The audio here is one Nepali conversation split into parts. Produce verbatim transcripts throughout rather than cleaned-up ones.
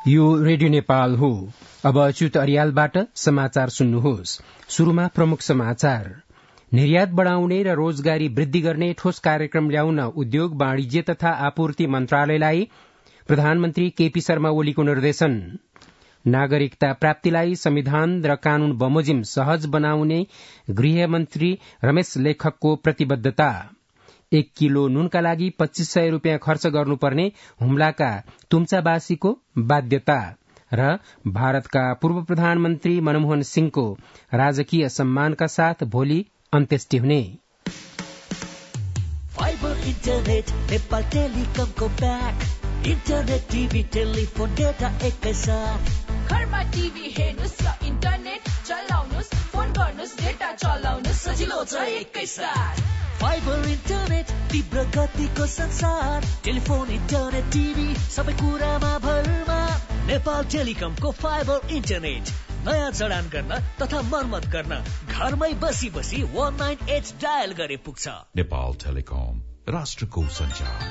यो रेडियो नेपाल हो। अब अच्युत अर्यालबाट समाचार सुन्नुहोस्। शुरूमा प्रमुख समाचार। निर्यात बढ़ाउने र रोजगारी वृद्धि गर्ने ठोस कार्यक्रम ल्याउन उद्योग वाणिज्य तथा आपूर्ति मन्त्रालयलाई प्रधानमन्त्री केपी शर्मा ओलीको निर्देशन। नागरिकता प्राप्तिलाई संविधान र कानून बमोजिम सहज बनाउने गृहमन्त्री रमेश लेखकको प्रतिबद्धता। एक किलो नुनका लागि पच्चीस सय रूपियाँ खर्च गर्नुपर्ने हुम्लाका तुम्चावासीको बाध्यता र भारतका पूर्व प्रधानमन्त्री मनमोहन सिंहको राजकीय सम्मानका साथ भोलि अन्त्येष्टि हुने। फाइबर इन्टरनेट नेपाल टेलिकमको back internet TV telephone data एकैसाथ घरमा टिभी हेर्नुस् र इन्टरनेट चलाउनुस् फोन गर्नुस् डेटा चलाउनुस् सजिलो छ एकैसाथ। फाइबर इन्टरनेट तीव्र गतिको संसार टेलिफोन इन्टरनेट टिभी सबै कुरामा भरमा नेपाल टेलिकमको फाइबर इन्टरनेट नयाँ जडान गर्न तथा मर्मत गर्न घरमै बसी बसी वन नाइन एट डायल गरे पुग्छ। नेपाल टेलिकम राष्ट्रको सञ्चार।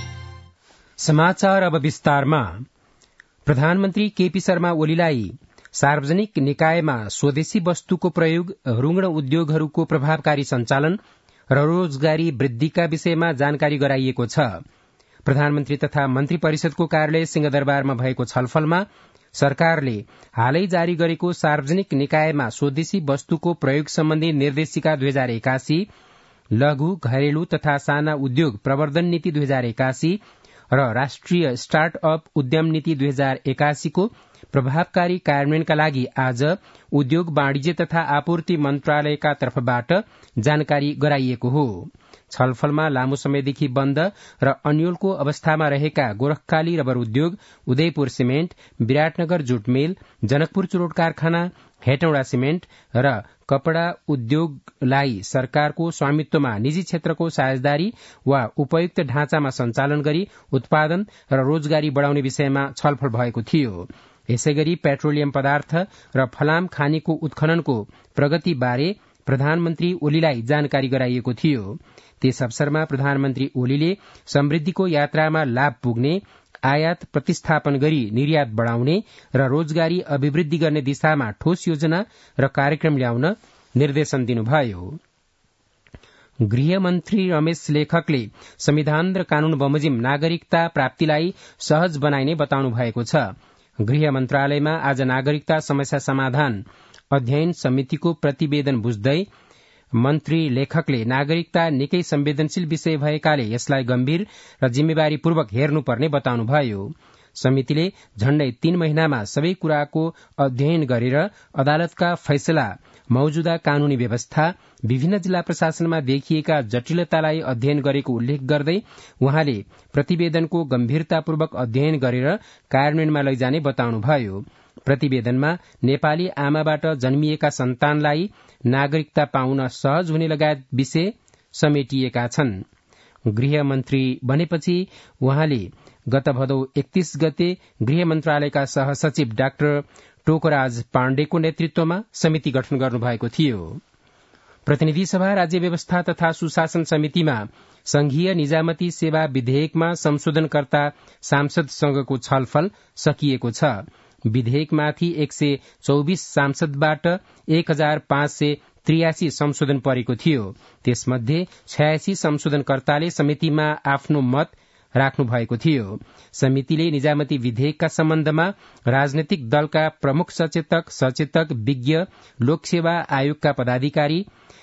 समाचार अब विस्तारमा। प्रधानमन्त्री केपी शर्मा ओलीलाई सार्वजनिक निकायमा स्वदेशी वस्तुको प्रयोग, रुग्ण उद्योगहरूको प्रभावकारी सञ्चालन र रोजगारी वृद्धिका विषयमा जानकारी गराइएको छ। प्रधानमन्त्री तथा मन्त्री परिषदको कार्यालय सिंहदरबारमा भएको छलफलमा सरकारले हालै जारी गरेको सार्वजनिक निकायमा स्वदेशी वस्तुको प्रयोग सम्बन्धी निर्देशिका दुई हजार एकासी, लघु घरेलु तथा साना उद्योग प्रवर्धन नीति दुई हजार एकासी र राष्ट्रिय स्टार्टअप उद्यम नीति दुई हजार एकासीको प्रभावकारी कार्यान्वयनका लागि आज उद्योग वाणिज्य तथा आपूर्ति मन्त्रालयका तर्फबाट जानकारी गराइएको हो। छलफलमा लामो समयदेखि बन्द र अन्योलको अवस्थामा रहेका गोरखकाली रबर उद्योग, Udaypur cement, Biratnagar jute mill, Janakpur चुरोट कारखाना, हेटौँडा सिमेन्ट र कपड़ा उद्योगलाई सरकारको स्वामित्वमा निजी क्षेत्रको साझेदारी वा उपयुक्त ढाँचामा सञ्चालन गरी उत्पादन र रोजगारी बढ़ाउने विषयमा छलफल भएको थियो। यसैगरी पेट्रोलियम पदार्थ र फलाम खानीको उत्खननको प्रगतिबारे प्रधानमन्त्री ओलीलाई जानकारी गराइएको थियो। त्यस अवसरमा प्रधानमन्त्री ओलीले समृद्धिको यात्रामा लाभ पुग्ने, आयात प्रतिस्थापन गरी निर्यात बढ़ाउने र रोजगारी अभिवृद्धि गर्ने दिशामा ठोस योजना र कार्यक्रम ल्याउन निर्देशन दिनुभयो। गृहमन्त्री रमेश लेखकले संविधान र कानून बमोजिम नागरिकता प्राप्तिलाई सहज बनाइने बताउनु भएको छ। गृह मन्त्रालयमा आज नागरिकता समस्या समाधान अध्ययन समितिको प्रतिवेदन बुझ्दै मन्त्री लेखकले नागरिकता निकै संवेदनशील विषय भएकाले यसलाई गम्भीर र जिम्मेवारीपूर्वक हेर्नुपर्ने बताउनुभयो। समितिले झण्डै तीन महिनामा सबै कुराको अध्ययन गरेर अदालतका फैसला, मौजूदा कानूनी व्यवस्था, विभिन्न जिल्ला प्रशासनमा देखिएका जटिलतालाई अध्ययन गरेको उल्लेख गर्दै उहाँले प्रतिवेदनको गम्भीरतापूर्वक अध्ययन गरेर कार्यान्वयनमा लैजाने बताउनुभयो। प्रतिवेदनमा नेपाली आमाबाट जन्मिएका सन्तानलाई नागरिकता पाउन सहज हुने लगायत विषय समेटिएका छन्। गृहमन्त्री बनेपछि उहाँले गत भदौ एकतीस गते गृह मन्त्रालयका सहसचिव डाक्टर टोकराज पाण्डेको नेतृत्वमा समिति गठन गर्नुभएको थियो। प्रतिनिधि सभा राज्य व्यवस्था तथा सुशासन समितिमा संघीय निजामती सेवा विधेयकमा संशोधनकर्ता सांसदसँगको छलफल सकिएको छ। विधेयकमाथि एक सय चौबिस सांसदबाट एक हजार पाँच सय त्रियासी संशोधन परेको थियो। त्यसमध्ये छयासी संशोधनकर्ताले समितिमा आफ्नो मत राख्नु भएको थियो। समितिले निजामती विधेयकका सम्बन्धमा राजनैतिक दलका प्रमुख सचेतक, सचेतक, विज्ञ, लोकसेवा आयोगका पदाधिकारी,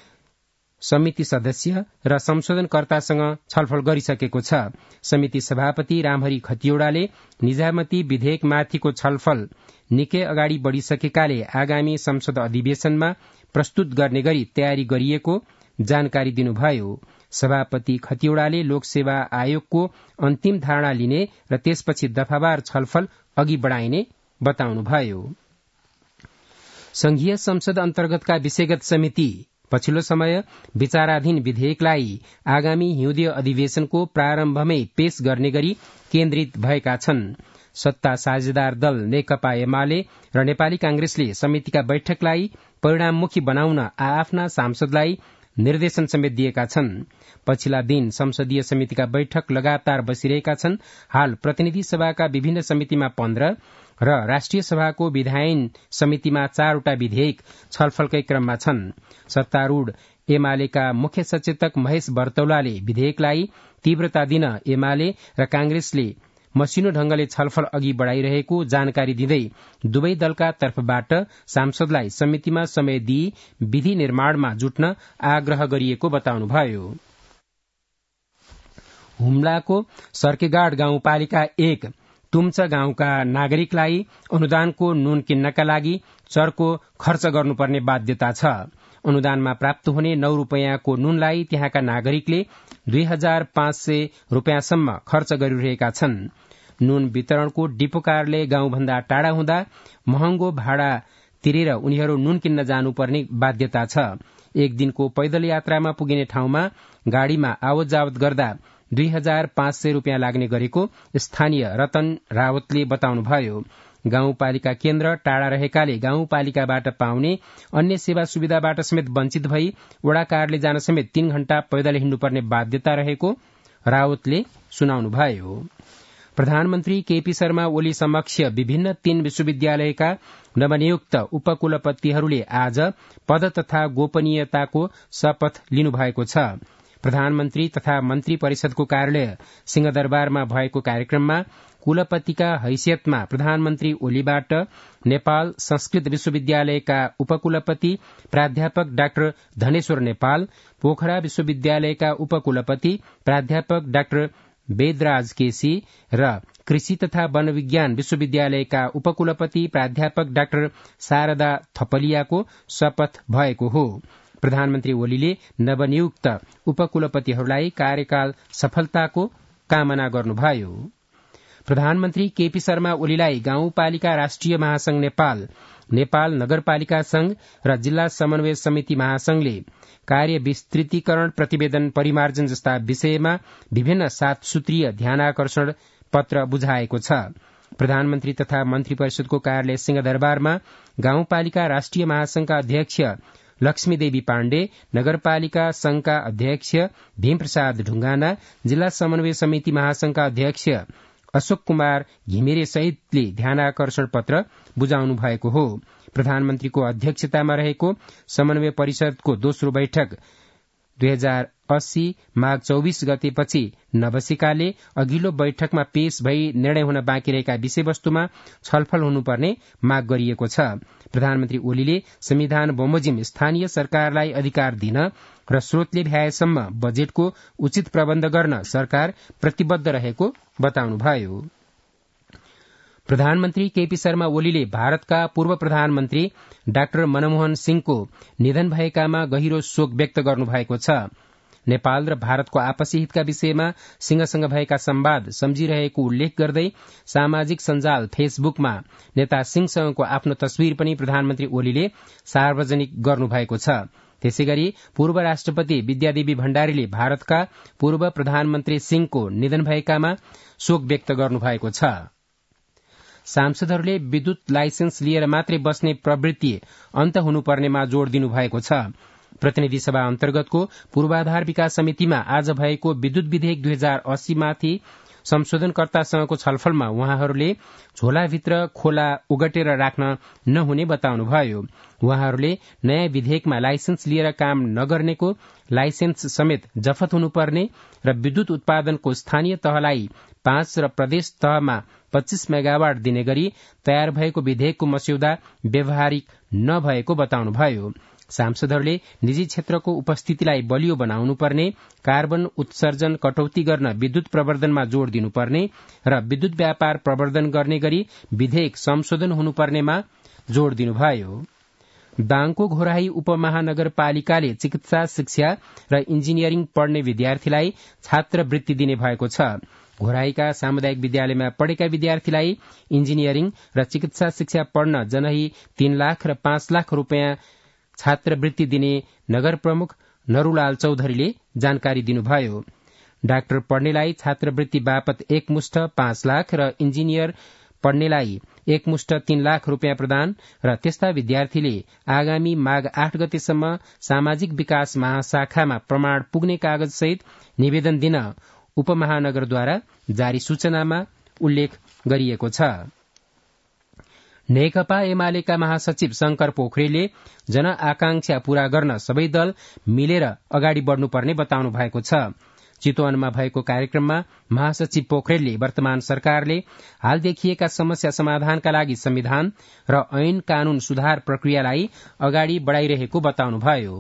समिति सदस्य र संशोधनकर्तासँग छलफल गरिसकेको छ। समिति सभापति रामहरि खतिवड़ाले निजामती विधेयकमाथिको छलफल निकै अगाडि बढ़िसकेकाले आगामी संसद अधिवेशनमा प्रस्तुत गर्ने गरी तयारी गरिएको जानकारी दिनुभयो। सभापति खतिवड़ाले लोकसेवा आयोगको अन्तिम धारणा लिने र त्यसपछि दफावार छलफल अघि बढ़ाइने बताउनुभयो। संघीय संसद अन्तर्गतका विषयगत समिति पछिल्लो समय विचाराधीन विधेयकलाई आगामी हिउँदीय अधिवेशनको प्रारम्भमै पेश गर्ने गरी केन्द्रित भएका छन्। सत्ता साझेदार दल नेकपा एमाले र नेपाली कांग्रेसले समितिका बैठकलाई परिणाममुखी बनाउन आआफ्ना सांसदलाई निर्देशन समेत दिएका छन्। पछिल्ला दिन संसदीय समितिका बैठक लगातार बसिरहेका छन्। हाल प्रतिनिधि सभाका विभिन्न समितिमा पन्ध्र र राष्ट्रिय सभाको विधायन समितिमा चारवटा विधेयक छलफलकै क्रममा छन्। सत्तारूढ़ एमालेका मुख्य सचेतक महेश बर्तौलाले विधेयकलाई तीव्रता दिन एमाले र कांग्रेसले मसिनो ढंगले छलफल अघि बढ़ाइरहेको जानकारी दिँदै दुवै दलका तर्फबाट सांसदलाई समितिमा समय दिई विधि निर्माणमा जुट्न आग्रह गरिएको बताउनुभयो। हुम्लाको सर्केगाड गाउँपालिका एक तुम्च गाउँका नागरिकलाई अनुदानको नुन किन्नका लागि चर्को खर्च गर्नुपर्ने बाध्यता छ। अनुदानमा प्राप्त हुने नौ रूपियाँको नुनलाई त्यहाँका नागरिकले दुई हजार पाँच सय रूपियाँसम्म खर्च गरिरहेका छन्। नुन वितरणको डिपो कार्यालय गाउँभन्दा टाढा हुँदा महँगो भाडा तिरेर उनीहरू नुन किन्न जानुपर्ने बाध्यता छ। एक दिनको पैदल यात्रामा पुगिने ठाउँमा गाड़ीमा आवत जावत गर्दा दुई हजार पाँच सय रूपियाँ लाग्ने गरेको स्थानीय रतन रावतले बताउनुभयो। गाउँपालिका केन्द्र टाढा रहेकाले गाउँपालिकाबाट पाउने अन्य सेवा सुविधाबाट समेत वञ्चित भई वडा कार्यालय जान समेत तीन घण्टा पैदल हिँड्नुपर्ने बाध्यता रहेको रावतले सुनाउनुभयो। प्रधानमन्त्री केपी शर्मा ओली समक्ष विभिन्न तीन विश्वविद्यालयका नवनियुक्त उपकुलपतिहरूले आज पद तथा गोपनीयताको शपथ लिनुभएको छ। प्रधानमन्त्री तथा मन्त्री परिषदको कार्यालय सिंहदरबारमा भएको कार्यक्रममा कुलपतिका हैसियतमा प्रधानमन्त्री ओलीबाट नेपाल संस्कृत विश्वविद्यालयका उपकुलपति प्राध्यापक डाक्टर धनेश्वर नेपाल, पोखरा विश्वविद्यालयका उपकुलपति प्राध्यापक डाक्टर वेदराज केसी र कृषि तथा वन विज्ञान विश्वविद्यालयका उपकुलपति प्राध्यापक डाक्टर शारदा थपलियाको शपथ भएको हो। प्रधानमन्त्री ओलीले नवनियुक्त उपकुलपतिहरूलाई कार्यकाल सफलताको कामना गर्नुभयो। प्रधानमन्त्री केपी शर्मा ओलीलाई गाउँपालिका राष्ट्रिय महासंघ नेपाल, नेपाल नगरपालिका संघ र जिल्ला समन्वय समिति महासंघले कार्य विस्तृतीकरण प्रतिवेदन परिमार्जन जस्ता विषयमा विभिन्न सात सूत्रीय ध्यानाकर्षण पत्र बुझाएको छ। प्रधानमन्त्री तथा मन्त्री परिषदको कार्यालय सिंहदरबारमा गाउँपालिका राष्ट्रिय महासंघका अध्यक्ष लक्ष्मी देवी पाण्डे, नगरपालिका संघका अध्यक्ष भीमप्रसाद ढुंगाना, जिल्ला समन्वय समिति महासंघका अध्यक्ष अशोक कुमार घिमिरे सहितले ध्यानाकर्षण पत्र बुझाउनु भएको हो। प्रधानमन्त्रीको अध्यक्षतामा रहेको समन्वय परिषदको दोस्रो बैठक दुई हजार अस्सी माघ चौबीस गतेपछि नबसेकाले अघिल्लो बैठकमा पेश भई निर्णय हुन बाँकी रहेका विषयवस्तुमा छलफल हुनुपर्ने माग गरिएको छ। प्रधानमन्त्री ओलीले संविधान बमोजिम स्थानीय सरकारलाई अधिकार दिन र स्रोतले भ्याएसम्म बजेटको उचित प्रबन्ध गर्न सरकार प्रतिबद्ध रहेको बताउनुभयो। प्रधानमन्त्री केपी शर्मा ओलीले भारतका पूर्व प्रधानमन्त्री डाक्टर मनमोहन सिंहको निधन भएकामा गहिरो शोक व्यक्त गर्नुभएको छ। नेपाल र भारतको आपसी हितका विषयमा सिंहसँग भएका संवाद सम्झिरहेको उल्लेख गर्दै सामाजिक सञ्जाल फेसबुकमा नेता सिंहसँगको आफ्नो तस्विर पनि प्रधानमन्त्री ओलीले सार्वजनिक गर्नुभएको छ। त्यसैगरी पूर्व राष्ट्रपति विद्यादेवी भण्डारीले भारतका पूर्व प्रधानमन्त्री सिंहको निधन भएकामा शोक व्यक्त गर्नुभएको छ। सांसदहरूले विद्युत लाइसेन्स लिएर मात्रै बस्ने प्रवृत्ति अन्त हुनुपर्नेमा जोड़ दिनुभएको छ। प्रतिनिधि सभा अन्तर्गतको पूर्वाधार विकास समितिमा आज भएको विद्युत विधेयक दुई हजार अस्सी माथि संशोधनकर्तासँगको छलफलमा उहाँहरूले झोलाभित्र खोला उगटेर राख्न नहुने बताउनुभयो। उहाँहरूले नयाँ विधेयकमा लाइसेन्स लिएर काम नगर्नेको लाइसेन्स समेत जफत हुनुपर्ने र विद्युत उत्पादनको स्थानीय तहलाई पाँच र प्रदेश तहमा पच्चीस मेगावाट दिने गरी तयार भएको विधेयकको मस्यौदा व्यावहारिक नभएको बताउनुभयो। सांसदहरूले निजी क्षेत्रको उपस्थितिलाई बलियो बनाउनुपर्ने, कार्बन उत्सर्जन कटौती गर्न विद्युत प्रवर्धनमा जोड़ दिनुपर्ने र विद्युत व्यापार प्रवर्धन गर्ने गरी विधेयक संशोधन हुनुपर्नेमा जोड़ दिनुभयो। दाङको घोराही उपमहानगरपालिकाले चिकित्सा शिक्षा र इन्जिनियरिङ पढ्ने विद्यार्थीलाई छात्रवृत्ति दिने भएको छ। घोराहीका सामुदायिक विद्यालयमा पढेका विद्यार्थीलाई इन्जिनियरिङ र चिकित्सा शिक्षा पढ्न जनही तीन लाख र पाँच लाख रूपियाँ छात्रवृत्ति दिने नगर प्रमुख नरूलाल चौधरीले जानकारी दिनुभयो। डाक्टर पढ्नेलाई छात्रवृत्ति बापत एकमुष्ट पाँच लाख र इन्जिनियर पढ्नेलाई एकमुष्ट तीन लाख रूपियाँ प्रदान र त्यस्ता विद्यार्थीले आगामी माघ आठ गतेसम्म सामाजिक विकास महाशाखामा प्रमाण पुग्ने कागजसहित निवेदन दिन उपमहानगरद्वारा जारी सूचनामा उल्लेख गरिएको छ। नेकपा एमालेका महासचिव शंकर पोखरेलले जनआकांक्षा पूरा गर्न सबै दल मिलेर अगाडि बढ्नुपर्ने बताउनु भएको छ। चितवनमा भएको कार्यक्रममा महासचिव पोखरेलले वर्तमान सरकारले हाल देखिएका समस्या समाधानका लागि संविधान र ऐन कानून सुधार प्रक्रियालाई अगाडि बढ़ाइरहेको बताउनुभयो।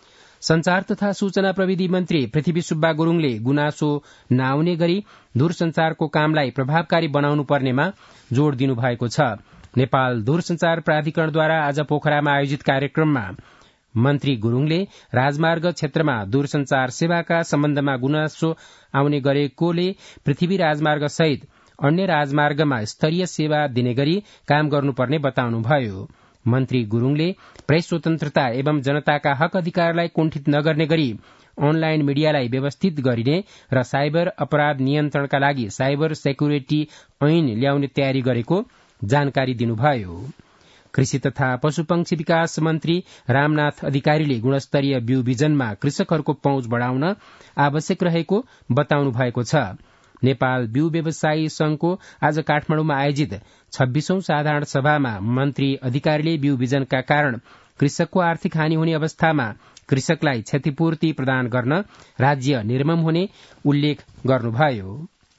संचार तथा सूचना प्रविधि मन्त्री पृथ्वी सुब्बा गुरूङले गुनासो नआउने गरी दूरसंचारको कामलाई प्रभावकारी बनाउनु पर्नेमा जोड़ दिनुभएको छ। नेपाल दूरसंचार प्राधिकरणद्वारा आज पोखरामा आयोजित कार्यक्रममा मन्त्री गुरूङले राजमार्ग क्षेत्रमा दूरसंचार सेवाका सम्बन्धमा गुनासो आउने गरेकोले पृथ्वी राजमार्ग सहित अन्य राजमार्गमा स्तरीय सेवा दिने गरी काम गर्नुपर्ने बताउनुभयो। मन्त्री गुरूङले प्रेस स्वतन्त्रता एवं जनताका हक अधिकारलाई कुण्ठित नगर्ने गरी अनलाइन मिडियालाई व्यवस्थित गरिने र साइबर अपराध नियन्त्रणका लागि साइबर सेक्युरिटी ऐन ल्याउने तयारी गरेको जानकारी दिनुभयो। कृषि तथा पशुपक्षी विकास मन्त्री रामनाथ अधिकारीले गुणस्तरीय बिउ बिजनमा कृषकहरूको पहुँच बढ़ाउन आवश्यक रहेको बताउनु भएको छ। नेपाल बिउ व्यवसायी संघको आज काठमाडौँमा आयोजित छब्बीसौं साधारण सभामा मन्त्री अधिकारीले बिउ बिजनका कारण कृषकको आर्थिक हानि हुने अवस्थामा कृषकलाई क्षतिपूर्ति प्रदान गर्न राज्य निर्मम हुने उल्लेख गर्नुभयो।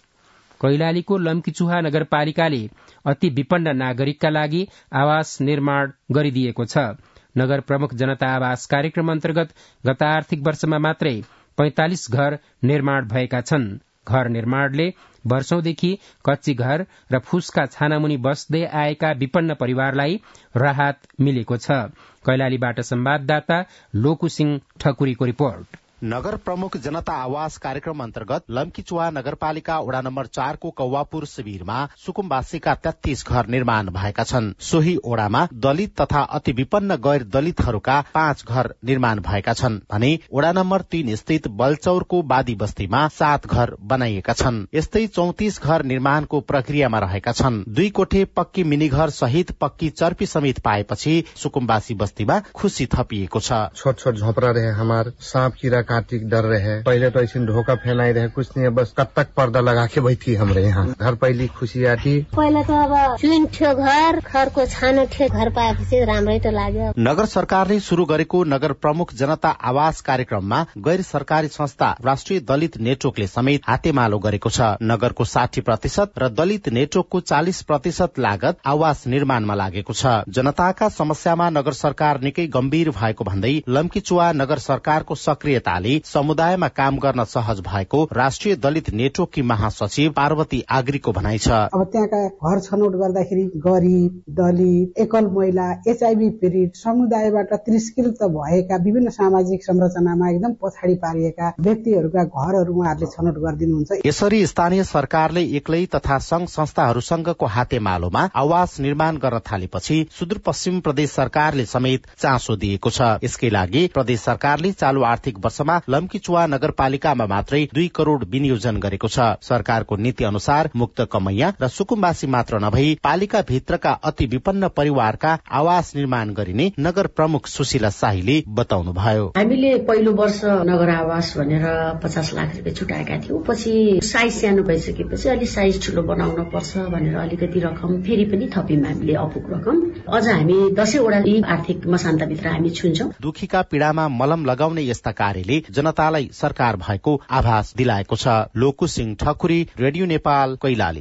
कैलालीको लम्कीचुहा नगरपालिकाले अति विपन्न नागरिकका लागि आवास निर्माण गरिदिएको छ। नगर प्रमुख जनता आवास कार्यक्रम अन्तर्गत गत आर्थिक वर्षमा मात्रै पैंतालिस घर निर्माण भएका छन्। घर निर्माणले वर्षौंदेखि कच्ची घर र फुसका छानामुनि बस्दै आएका विपन्न परिवारलाई राहत मिलेको छ। कैलालीबाट संवाददाता लोकुसिंह ठकुरीको रिपोर्ट। नगर प्रमुख जनता आवास कार्यक्रम अन्तर्गत लम्कीचुवा नगरपालिका वडा नम्बर चारको कौवापुर शिविरमा सुकुम्बासीका तेत्तीस घर निर्माण भएका छन्। सोही ओडामा दलित तथा अति विपन्न गैर दलितहरूका पाँच घर निर्माण भएका छन् भने वडा नम्बर तीन स्थित बलचौरको बादी बस्तीमा सात घर बनाइएका छन्। यस्तै चौतिस घर निर्माणको प्रक्रियामा रहेका छन्। दुई कोठे पक्की मिनी घर सहित पक्की चर्पी समेत पाएपछि सुकुम्बासी बस्तीमा खुशी थपिएको छ। छोट छोट झोपड़ा रहे हमार सांप कीड़ा काटिक डर रहे, पहले तो ऐसे ढोका फैलाई रहे, कुछ नहीं बस कब तक पर्दा लगा के बैठी हमरे यहाँ। घर पहली खुशी आती। पहले तो अब चुन थियो घर घरको छानो थियो, घर पाएपछि राम्रै त लाग्यो। नगर सरकारले शुरू गरेको नगर प्रमुख जनता आवास कार्यक्रममा गैर सरकारी संस्था राष्ट्रिय दलित नेटवर्कले समेत हातेमालो गरेको छ। नगरको साठी प्रतिशत र दलित नेटवर्कको चालिस प्रतिशत लागत आवास निर्माणमा लागेको छ। जनताका समस्यामा नगर सरकार निकै गम्भीर भएको भन्दै लम्कीचुवा नगर सरकारको सक्रियताले समुदायमा काम गर्न सहज भएको राष्ट्रिय दलित नेटवर्ककी महासचिव पार्वती आग्रीको भनाइ छ। अब त्यहाँका घर छनौट गर्दाखेरि गरिब, दलित, एकल महिला, एचआईभी पीडित, समुदायबाट तिरस्कृत भएका विभिन्न सामाजिक संरचनामा एकदम पछाडि पारिएका व्यक्तिहरूका घरहरू उहाँहरूले छनौट गरिदिनुहुन्छ। यसरी स्थानीय सरकारले एक्लै तथा संघ संस्थाहरूसँगको हातेमालोमा आवास निर्माण गर्न थालेपछि सुदूरपश्चिम प्रदेश सरकारले समेत चासो दिएको छ। यसकै लागि प्रदेश सरकारले चालू आर्थिक वर्षमा लम्कीचुवा नगरपालिकामा मात्रै दुई करोड़ विनियोजन गरेको छ। सरकारको नीति अनुसार मुक्त कमैया र सुकुम्बासी मात्र नभई पालिका भित्रका अति विपन्न परिवारका आवास निर्माण गरिने नगर प्रमुख सुशीला शाहीले बताउनुभयो। हामीले पहिलो वर्ष नगर आवास भनेर पचास लाख रुपियाँ छुटाएका थियौं। पछि साइज सानो भइसकेपछि अलि साइज ठूलो बनाउन पर्छ भनेर अलिकति रकम फेरि पनि थप्यौं हामीले अपुग रकम। अझ हामी दसैँवटा आर्थिक मसान्तभित्र हामी छुन्छौं। दुखीका पीड़ामा मलम लगाउने यस्ता कार्यले जनतालाई सरकार भएको आभास दिलाएको छ। लोकुसिंह ठकुरी, रेडियो नेपाल, कैलाली।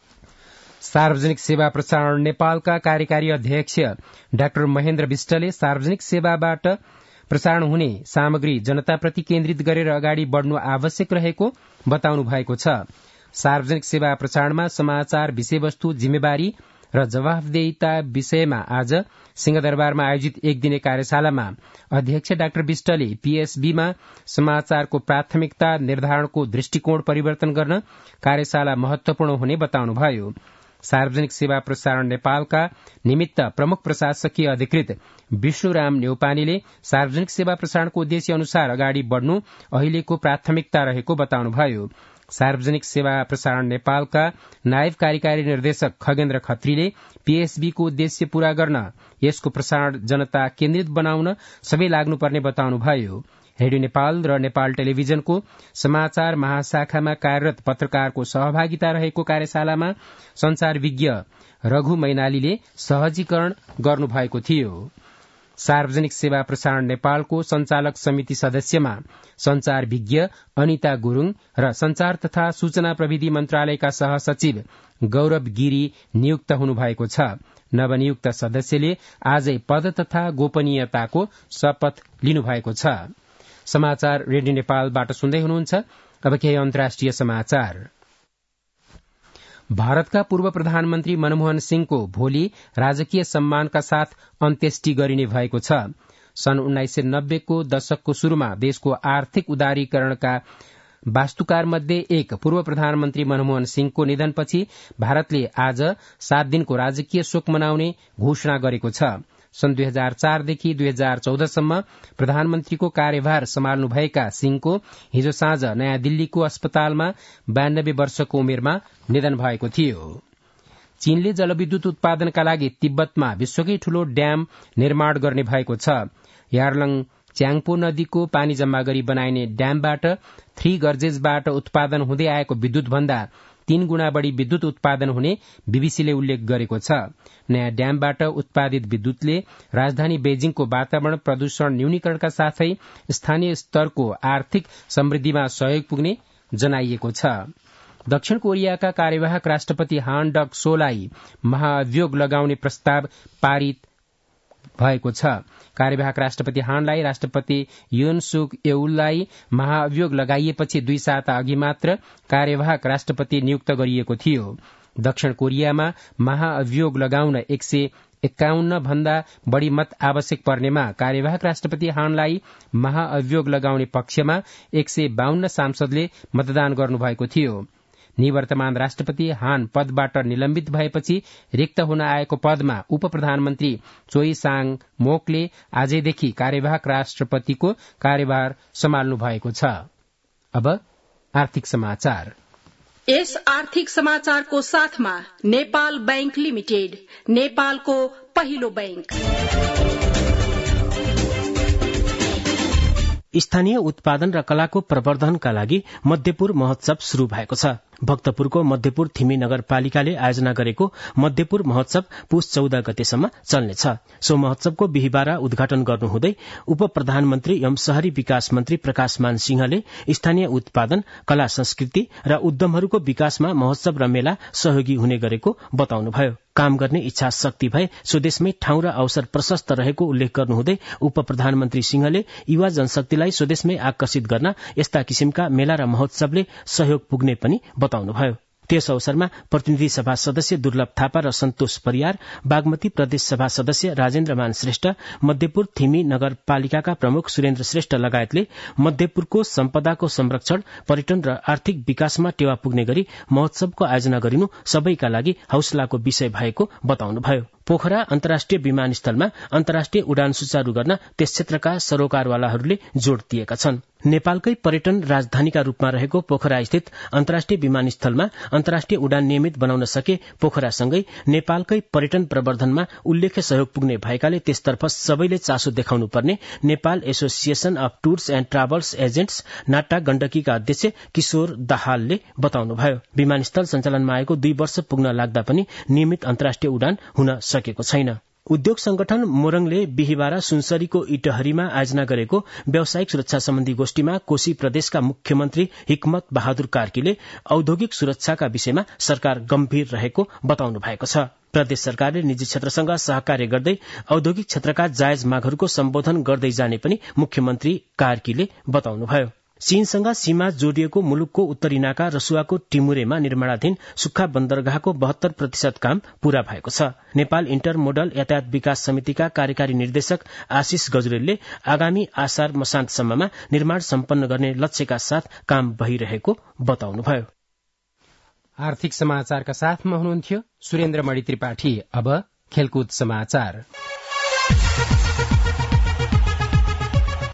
सार्वजनिक सेवा प्रसारण नेपालका कार्यकारी अध्यक्ष डाक्टर महेन्द्र विष्टले सार्वजनिक सेवाबाट प्रसारण हुने सामग्री जनताप्रति केन्द्रित गरेर अगाडि बढ़नु आवश्यक रहेको बताउनु भएको छ। सार्वजनिक सेवा प्रसारणमा समाचार विषयवस्तु, जिम्मेवारी र जवाफदेहिता विषयमा आज सिंहदरबारमा आयोजित एक दिने कार्यशालामा अध्यक्ष डाक्टर विष्टले पीएसबीमा समाचारको प्राथमिकता निर्धारणको दृष्टिकोण परिवर्तन गर्न कार्यशाला महत्वपूर्ण हुने बताउनुभयो। सार्वजनिक सेवा प्रसारण नेपालका निमित्त प्रमुख प्रशासकीय अधिकृत विष्णुराम न्यौपानेले सार्वजनिक सेवा प्रसारणको उद्देश्य अनुसार अगाडि बढ़नु अहिलेको प्राथमिकता रहेको बताउनुभयो। सार्वजनिक सेवा प्रसारण नेपालका नायब कार्यकारी निर्देशक खगेन्द्र खत्रीले पीएसबीको उद्देश्य पूरा गर्न यसको प्रसारण जनता केन्द्रित बनाउन सबै लाग्नुपर्ने बताउनुभयो। रेडियो नेपाल र नेपाल टेलिभिजनको समाचार महाशाखामा कार्यरत पत्रकारको सहभागिता रहेको कार्यशालामा संचार विज्ञ रघु मैनालीले सहजीकरण गर्नुभएको थियो। सार्वजनिक सेवा प्रसारण नेपालको संचालक समिति सदस्यमा संचार विज्ञ अनिता गुरूङ र संचार तथा सूचना प्रविधि मन्त्रालयका सहसचिव गौरव गिरी नियुक्त हुनुभएको छ। नवनियुक्त सदस्यले आजै पद तथा गोपनीयताको शपथ लिनुभएको छ। समाचार रेडियो नेपालबाट सुन्दै हुनुहुन्छ। अब केही अन्तर्राष्ट्रिय समाचार। भारतका पूर्व प्रधानमन्त्री मनमोहन सिंहको भोलि राजकीय सम्मानका साथ अन्त्येष्टि गरिने भएको छ। सन् उन्नाइस सय नब्बेको दशकको शुरूमा देशको आर्थिक उदारीकरणका वास्तुकार मध्ये एक पूर्व प्रधानमन्त्री मनमोहन सिंहको निधनपछि भारतले आज सात दिनको राजकीय शोक मनाउने घोषणा गरेको छ। सन् दुई हजार चारदेखि दुई हजार चौधसम्म प्रधानमन्त्रीको कार्यभार सम्हाल्नुभएका सिंहको हिजो साँझ नयाँ दिल्लीको अस्पतालमा बयानब्बे वर्षको उमेरमा निधन भएको थियो। चीनले जलविद्युत उत्पादनका लागि तिब्बतमा विश्वकै ठूलो ड्याम निर्माण गर्ने भएको छ। यार्लङ च्याङपो नदीको पानी जम्मा गरी बनाइने ड्यामबाट थ्री गर्जेसबाट उत्पादन हुँदै आएको विद्युत भन्दा तीन गुणा बढ़ी विद्युत उत्पादन हुने बीबीसीले उल्लेख गरेको छ। नयाँ ड्यामबाट उत्पादित विद्युतले राजधानी बेजिङको वातावरण प्रदूषण न्यूनीकरणका साथै स्थानीय स्तरको आर्थिक समृद्धिमा सहयोग पुग्ने जनाइएको छ। दक्षिण कोरियाका कार्यवाहक राष्ट्रपति हान डक सोलाई महाअभियोग लगाउने प्रस्ताव पारित भएको छ। कार्यवाहक राष्ट्रपति हानलाई राष्ट्रपति युन सुक येउललाई महाअभियोग लगाइएपछि दुई साता अघि मात्र कार्यवाहक राष्ट्रपति नियुक्त गरिएको थियो। दक्षिण कोरियामा महाअभियोग लगाउन एक सय एकाउन्न भन्दा बढ़ी मत आवश्यक पर्नेमा कार्यवाहक राष्ट्रपति हानलाई महाअभियोग लगाउने पक्षमा एक सय बाहन्न सांसदले मतदान गर्नुभएको थियो। निवर्तमान राष्ट्रपति हान पदबाट निलम्बित भएपछि रिक्त हुन आएको पदमा उप प्रधानमन्त्री चोई साङ मोकले आजैदेखि कार्यवाहक राष्ट्रपतिको कार्यभार सम्हाल्नु भएको छ। अब आर्थिक समाचार। यस आर्थिक समाचारको साथमा नेपाल बैंक लिमिटेड, नेपालको पहिलो बैंक। स्थानीय उत्पादन र कलाको प्रवर्धनका लागि मध्यपुर महोत्सव शुरू भएको छ। भक्तपुरको मध्यपुर थिमी नगरपालिकाले आयोजना गरेको मध्यपुर महोत्सव पुष चौध गतेसम्म चल्नेछ। सो महोत्सवको बिहिबार उद्घाटन गर्नुहुँदै उप प्रधानमन्त्री एवं शहरी विकास मन्त्री प्रकाशमान सिंहले स्थानीय उत्पादन, कला संस्कृति र उद्यमहरूको विकासमा महोत्सव र मेला सहयोगी हुने गरेको बताउनुभयो। काम गर्ने इच्छा शक्ति भए स्वदेशमै ठाउँ र अवसर प्रशस्त रहेको उल्लेख गर्नुहुँदै उप प्रधानमन्त्री सिंहले युवा जनशक्तिलाई स्वदेशमै आकर्षित गर्न यस्ता किसिमका मेला र महोत्सवले सहयोग पुग्ने पनि बताउनुभयो। त्यस अवसरमा प्रतिनिधि सभा सदस्य दुर्लभ थापा र सन्तोष परियार, बागमती प्रदेश सभा सदस्य राजेन्द्रमान श्रेष्ठ, मध्यपुर थिमी नगरपालिकाका प्रमुख सुरेन्द्र श्रेष्ठ लगायतले मध्यपुरको सम्पदाको संरक्षण, पर्यटन र आर्थिक विकासमा टेवा पुग्ने गरी महोत्सवको आयोजना गरिनु सबैका लागि हौसलाको विषय भएको बताउनुभयो। पोखरा अन्तर्राष्ट्रिय विमानस्थलमा अन्तर्राष्ट्रिय उडान सुचारू गर्न त्यस क्षेत्रका सरोकारवालाहरूले जोड़ दिएका छन्। नेपालकै पर्यटन राजधानीका रूपमा रहेको पोखरा स्थित अन्तर्राष्ट्रिय विमानस्थलमा अन्तर्राष्ट्रिय उडान नियमित बनाउन सके पोखरासँगै नेपालकै पर्यटन प्रवर्धनमा उल्लेख्य सहयोग पुग्ने भएकाले त्यसतर्फ सबैले चासो देखाउनु पर्ने Nepal association of tours and travels agents NATA गण्डकीका अध्यक्ष किशोर दाहालले बताउनुभयो। विमानस्थल सञ्चालनमा आएको दुई वर्ष पुग्न लाग्दा पनि नियमित अन्तर्राष्ट्रिय उडान हुन सकेको छैन। उद्योग संगठन मोरङले बिहिबार सुनसरीको इटहरीमा आयोजना गरेको व्यावसायिक सुरक्षा सम्बन्धी गोष्ठीमा कोशी प्रदेशका मुख्यमन्त्री हिक्मत बहादुर कार्कीले औद्योगिक सुरक्षाका विषयमा सरकार गम्भीर रहेको बताउनु भएको छ। प्रदेश सरकारले निजी क्षेत्रसँग सहकार्य गर्दै औद्योगिक क्षेत्रका जायज मागहरूको सम्बोधन गर्दै जाने पनि मुख्यमन्त्री कार्कीले बताउनुभयो। चीनसँग सीमा जोडिएको मुलुकको उत्तरी नाका रसुवाको टिमुरेमा निर्माणाधीन सुक्खा बन्दरगाहको बहत्तर प्रतिशत काम पूरा भएको छ। नेपाल इन्टर मोडल यातायात विकास समितिका कार्यकारी निर्देशक आशिष गजुरेलले आगामी आषाढ़ मसान्तसम्ममा निर्माण सम्पन्न गर्ने लक्ष्यका साथ काम भइरहेको बताउनुभयो। आर्थिक समाचारका साथमा हुनुहुन्थ्यो सुरेन्द्र मणि त्रिपाठी। अब खेलकुद समाचार।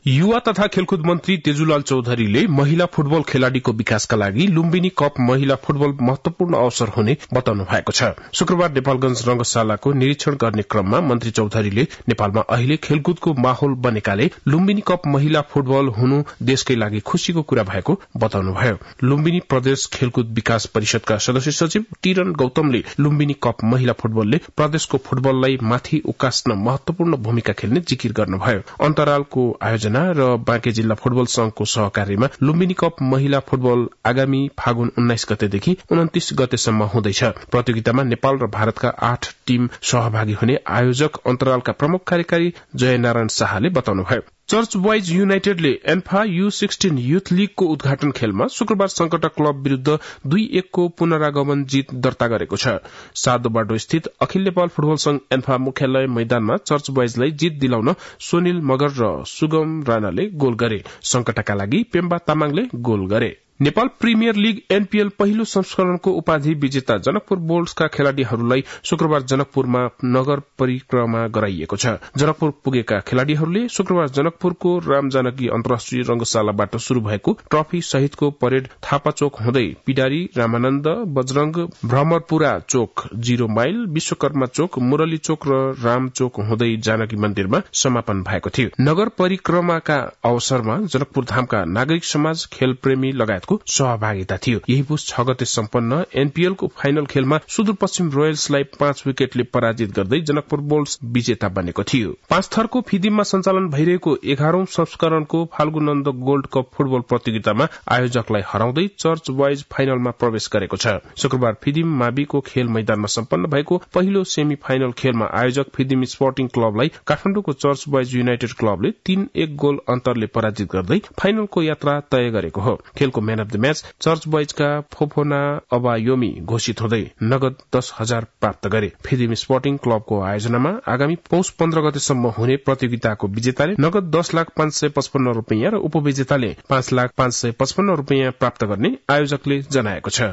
युवा तथा खेलकुद मन्त्री तेजुलाल चौधरीले महिला फुटबल खेलाड़ीको विकासका लागि लुम्बिनी कप महिला फुटबल महत्वपूर्ण अवसर हुने बताउनु भएको छ। शुक्रबार नेपालगंज रंगशालाको निरीक्षण गर्ने क्रममा मन्त्री चौधरीले नेपालमा अहिले खेलकुदको माहौल बनेकाले लुम्बिनी कप महिला फुटबल हुनु देशकै लागि खुशीको कुरा भएको बताउनुभयो। लुम्बिनी प्रदेश खेलकुद विकास परिषदका सदस्य सचिव टिरन गौतमले लुम्बिनी कप महिला फुटबलले प्रदेशको फुटबललाई माथि उकास्न महत्वपूर्ण भूमिका खेल्ने जिकिर गर्नुभयो। अन्तरालको आयोजना र बाँके जिल्ला फुटबल संघको सहकार्यमा लुम्बिनी कप महिला फुटबल आगामी फागुन उन्नाइस गतेदेखि उन्तिस गतेसम्म हुँदैछ। प्रतियोगितामा नेपाल र भारतका आठ टीम सहभागी हुने आयोजक अन्तरालका प्रमुख कार्यकारी जयनारायण शाहले बताउनुभयो। चर्च बोइज युनाइटेडले एन्फा यू सिक्सटीन युथ लीगको उद्घाटन खेलमा शुक्रबार संकटा क्लब विरूद्ध दुई एकको पुनरागमन जीत दर्ता गरेको छ। सादो बाटो स्थित अखिल नेपाल फुटबल संघ एन्फा मुख्यालय मैदानमा चर्च बोइजलाई जीत दिलाउन सोनिल मगर र सुगम राणाले गोल गरे। संकटाका लागि पेम्बा तामाङले गोल गरे। नेपाल प्रिमियर लीग एनपीएल पहिलो संस्करणको उपाधि विजेता जनकपुर बोल्ट्सका खेलाड़ीहरूलाई शुक्रबार जनकपुरमा नगर परिक्रमा गराइएको छ। जनकपुर पुगेका खेलाड़ीहरूले शुक्रबार जनकपुरको रामजानकी अन्तर्राष्ट्रिय रंगशालाबाट शुरू भएको ट्रफी सहितको परेड थापा चोक हुँदै पिडारी, रामानन्द, बजरंग, भ्रमरपुरा चोक, जीरो माइल, विश्वकर्मा चोक, मुरली चोक र राम चोक हुँदै जानकी मन्दिरमा समापन भएको थियो। नगर परिक्रमाका अवसरमा जनकपुर धामका नागरिक समाज, खेलप्रेमी लगायतको सहभागिता थियो। यही पुस छ गते सम्पन्न एनपीएलको फाइनल खेलमा सुदूरपश्चिम रोयल्सलाई पाँच विकेटले पराजित गर्दै जनकपुर बोल्ट्स विजेता बनेको थियो। पाँच थरको फिदिममा सञ्चालन भइरहेको एघारौं संस्करणको फाल्गुनन्द गोल्ड कप फुटबल प्रतियोगितामा आयोजकलाई हराउँदै चर्च बोइज फाइनलमा प्रवेश गरेको छ। शुक्रबार फिदिम माविको खेल मैदानमा सम्पन्न भएको पहिलो सेमी फाइनल खेलमा आयोजक फिदिम स्पोर्टिङ क्लबलाई काठमाडौँको चर्च बोइज युनाइटेड क्लबले तीन एक गोल अन्तरले पराजित गर्दै फाइनलको यात्रा तय गरेको हो। खेलको man of the match church बोइजका फोफोना अबायोमी घोषित हुँदै नगद दस हजार प्राप्त गरे। फिदिम स्पोर्टिङ क्लबको आयोजनामा आगामी पौष पन्ध्र गतेसम्म हुने प्रतियोगिताको विजेताले नगद दस लाख पाँच सय पचपन्न रूपियाँ र उपविजेताले पाँच लाख पाँच सय पचपन्न रूपियाँ प्राप्त गर्ने आयोजकले जनाएको छ।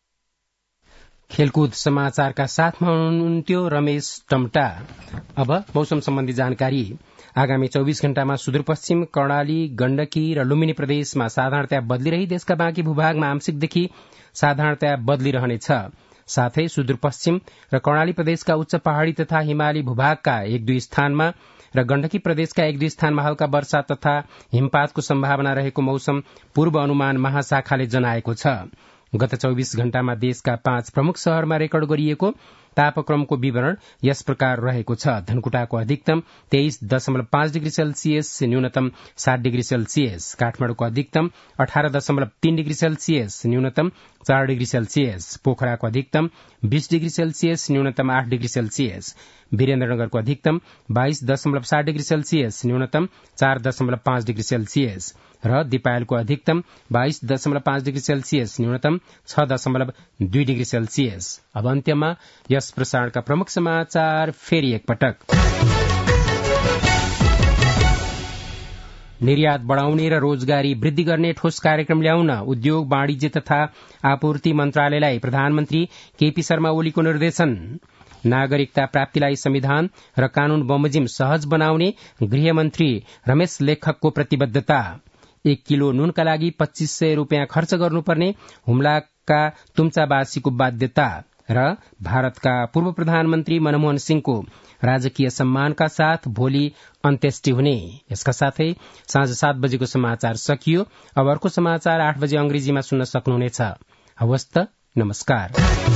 खेलकुद समाचारका साथमा हुनुहुन्थ्यो रमेश टम्टा। अब मौसम सम्बन्धी जानकारी। आगामी चौबीस घण्टामा सुदूरपश्चिम कर्णाली, गण्डकी र लुम्बिनी प्रदेशमा साधारणतया बदलिरही देशका बाँकी भूभागमा आंशिकदेखि साधारणतया बदलिरहनेछ। साथै सुदूरपश्चिम र कर्णाली प्रदेशका उच्च पहाड़ी तथा हिमाली भूभागका एक दुई स्थानमा र गण्डकी प्रदेशका एक दुई स्थानमा हल्का वर्षा तथा हिमपातको सम्भावना रहेको मौसम पूर्व अनुमान महाशाखाले जनाएको छ। गत चौबीस घण्टामा देशका पाँच प्रमुख शहरमा रेकर्ड गरिएको तापक्रमको विवरण यस प्रकार रहेको छ। धनकुटाको अधिकतम तेइस दशमलव पाँच डिग्री सेल्सियस, न्यूनतम सात डिग्री सेल्सियस। काठमाडौँको अधिकतम अठारह दशमलव तीन डिग्री सेल्सियस, न्यूनतम चार डिग्री सेल्सियस। पोखराको अधिकतम बीस डिग्री सेल्सियस, न्यूनतम आठ डिग्री सेल्सियस। वीरेन्द्रनगरको अधिकतम बाइस दशमलव सात डिग्री सेल्सियस, न्यूनतम चार दशमलव पाँच डिग्री सेल्सियस र दिपायलको अधिकतम बाइस दशमलव पाँच डिग्री सेल्सियस, न्यूनतम छ दशमलव दुई डिग्री सेल्सियस। अब अन्त्यमा यस प्रसारणका प्रमुख समाचार फेरि एकपटक। निर्यात बढ़ाउने र रोजगारी वृद्धि गर्ने ठोस कार्यक्रम ल्याउन उद्योग, वाणिज्य तथा आपूर्ति मन्त्रालयलाई प्रधानमन्त्री केपी शर्मा ओलीको निर्देशन। नागरिकता प्राप्तिलाई संविधान र कानून बमोजिम सहज बनाउने गृहमन्त्री रमेश लेखकको प्रतिबद्धता। एक किलो नुनका लागि पच्चीस सय रूपियाँ खर्च गर्नुपर्ने हुम्लाका तुम्चावासीको बाध्यता र भारतका पूर्व प्रधानमन्त्री मनमोहन सिंहको राजकीय सम्मानका साथ भोलि अन्त्येष्टि हुने। यसका साथै साँझ सात बजेको समाचार सकियो। अब अर्को समाचार आठ बजे अंग्रेजीमा सुन्न सक्नुहुनेछ। हवस् त, नमस्कार।